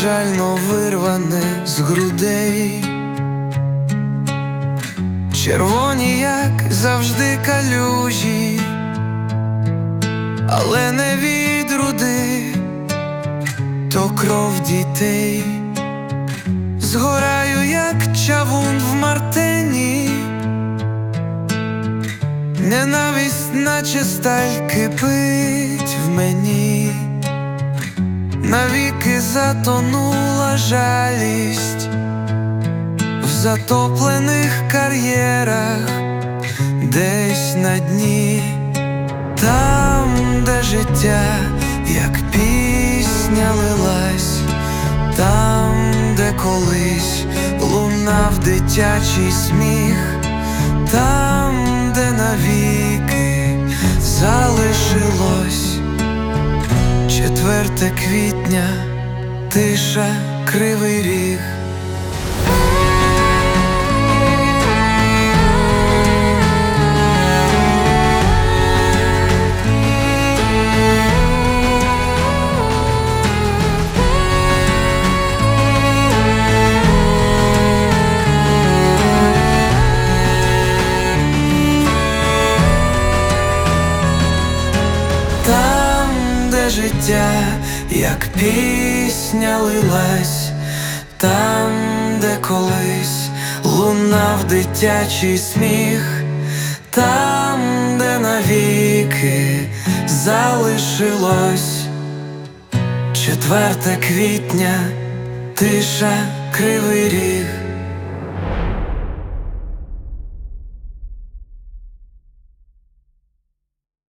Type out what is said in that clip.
безжально вирване з грудей. Червоні, як завжди, калюжі, але не від руди, то кров дітей. Згораю, як чавун в мартені, ненависть, наче сталь, кипить в мені. Навіки затонула жалість в затоплених кар'єрах, десь на дні. Там, де життя, як пісня лилась, там, де колись лунав дитячий сміх, там, де навіки залишилось 4 квітня, тиша, Кривий Ріг. Там, де життя, як пісня лилась, там, де колись лунав дитячий сміх, там, де навіки залишилось 4 квітня, тиша, Кривий Ріг.